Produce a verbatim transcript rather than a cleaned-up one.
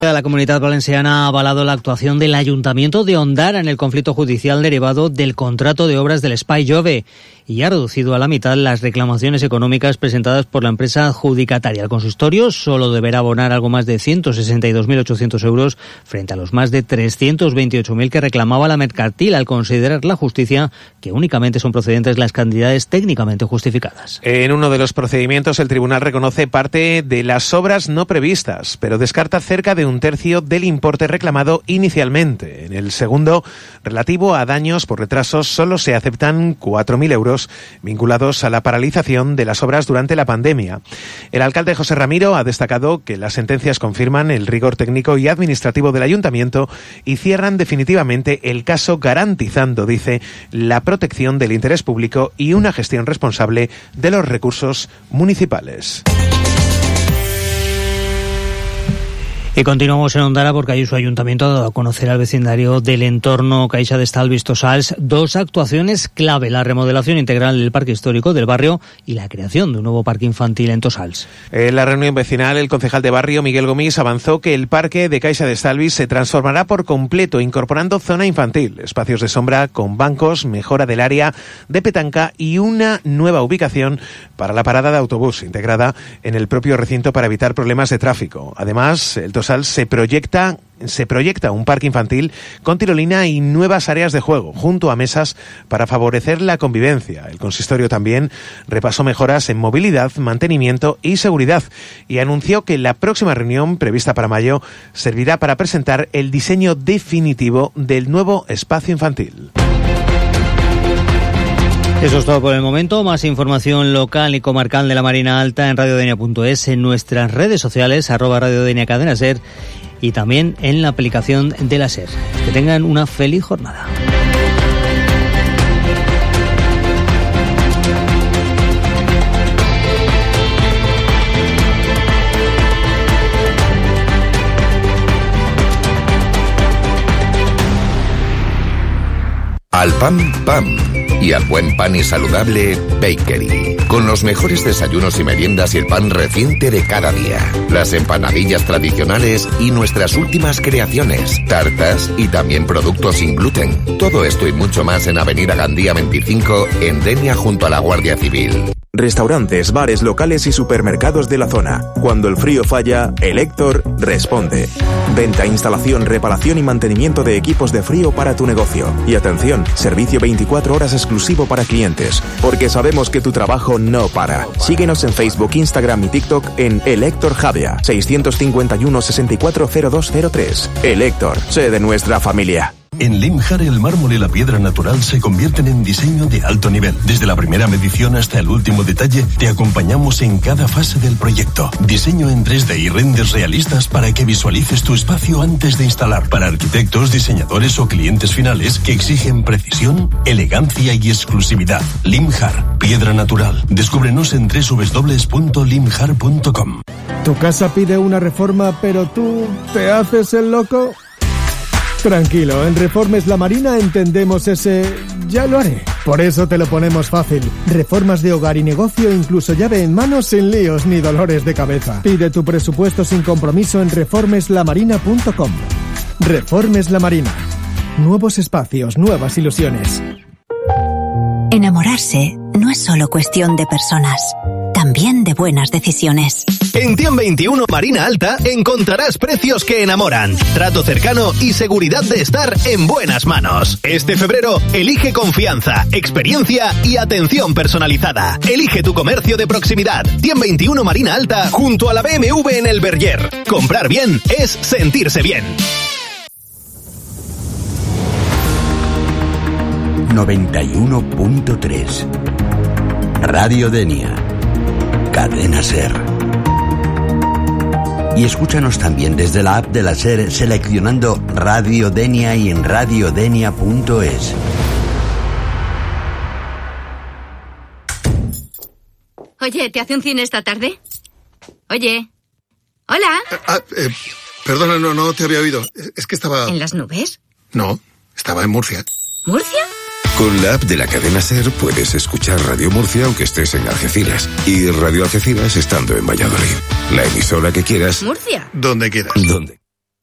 La Comunitat Valenciana ha avalado la actuación del Ayuntamiento de Ondara en el conflicto judicial derivado del contrato de obras del Espai Jove y ha reducido a la mitad las reclamaciones económicas presentadas por la empresa adjudicataria. El consistorio solo deberá abonar algo más de ciento sesenta y dos mil ochocientos euros frente a los más de trescientos veintiocho mil que reclamaba la mercantil, al considerar la justicia que únicamente son procedentes las cantidades técnicamente justificadas. En uno de los procedimientos, el tribunal reconoce parte de las obras no previstas, pero descarta cerca de un tercio del importe reclamado inicialmente. En el segundo, relativo a daños por retrasos, solo se aceptan cuatro mil euros vinculados a la paralización de las obras durante la pandemia. El alcalde José Ramiro ha destacado que las sentencias confirman el rigor técnico y administrativo del ayuntamiento y cierran definitivamente el caso, garantizando, dice, la protección del interés público y una gestión responsable de los recursos municipales. Y continuamos en Ondara porque ahí su ayuntamiento ha dado a conocer al vecindario del entorno Caixa de Estalvis Tossals dos actuaciones clave: la remodelación integral del parque histórico del barrio y la creación de un nuevo parque infantil en Tossals. En la reunión vecinal, el concejal de barrio, Miguel Gomis, avanzó que el parque de Caixa de Estalvis se transformará por completo, incorporando zona infantil, espacios de sombra con bancos, mejora del área de petanca y una nueva ubicación para la parada de autobús integrada en el propio recinto para evitar problemas de tráfico. Además, el Tossals se proyecta se proyecta un parque infantil con tirolina y nuevas áreas de juego, junto a mesas para favorecer la convivencia. El consistorio también repasó mejoras en movilidad, mantenimiento y seguridad y anunció que la próxima reunión, prevista para mayo, servirá para presentar el diseño definitivo del nuevo espacio infantil. Eso es todo por el momento. Más información local y comarcal de la Marina Alta en radiodenia punto es, en nuestras redes sociales, arroba radiodenia cadena ser, y también en la aplicación de la SER. Que tengan una feliz jornada. Al pan, pan. Y al buen pan y saludable, Bakery. Con los mejores desayunos y meriendas y el pan reciente de cada día. Las empanadillas tradicionales y nuestras últimas creaciones. Tartas y también productos sin gluten. Todo esto y mucho más en Avenida Gandía veinticinco, en Denia, junto a la Guardia Civil. Restaurantes, bares, locales y supermercados de la zona. Cuando el frío falla, Elector responde. Venta, instalación, reparación y mantenimiento de equipos de frío para tu negocio. Y atención, servicio veinticuatro horas exclusivo para clientes. Porque sabemos que tu trabajo no para. Síguenos en Facebook, Instagram y TikTok en Elector Javea, seiscientos cincuenta y uno, sesenta y cuatro, cero dos cero tres. Elector, sé de nuestra familia. En Limjar, el mármol y la piedra natural se convierten en diseño de alto nivel. Desde la primera medición hasta el último detalle, te acompañamos en cada fase del proyecto. Diseño en tres D y renders realistas para que visualices tu espacio antes de instalar. Para arquitectos, diseñadores o clientes finales que exigen precisión, elegancia y exclusividad. Limjar, piedra natural. Descúbrenos en doble u doble u doble u punto limjar punto com. ¿Tu casa pide una reforma, pero tú te haces el loco? Tranquilo, en Reformes La Marina entendemos ese ya lo haré. Por eso te lo ponemos fácil. Reformas de hogar y negocio, incluso llave en mano, sin líos ni dolores de cabeza. Pide tu presupuesto sin compromiso en reformes la marina punto com. Reformes La Marina. Nuevos espacios, nuevas ilusiones. Enamorarse no es solo cuestión de personas, también de buenas decisiones. En Tiem veintiuno Marina Alta encontrarás precios que enamoran, trato cercano y seguridad de estar en buenas manos. Este febrero, elige confianza, experiencia y atención personalizada. Elige tu comercio de proximidad. Tiem veintiuno Marina Alta, junto a la B M W en el Verger. Comprar bien es sentirse bien. noventa y uno punto tres Radio Denia, Cadena Ser. Y escúchanos también desde la app de la SER seleccionando Radio Denia y en radiodenia punto es. Oye, ¿te hace un cine esta tarde? Oye. Hola. Ah, eh, perdona, no, no te había oído. Es que estaba... ¿En las nubes? No, estaba en Murcia. ¿Murcia? Con la app de la cadena SER puedes escuchar Radio Murcia aunque estés en Algeciras y Radio Algeciras estando en Valladolid. La emisora que quieras. ¿Murcia? Donde quieras. ¿Dónde?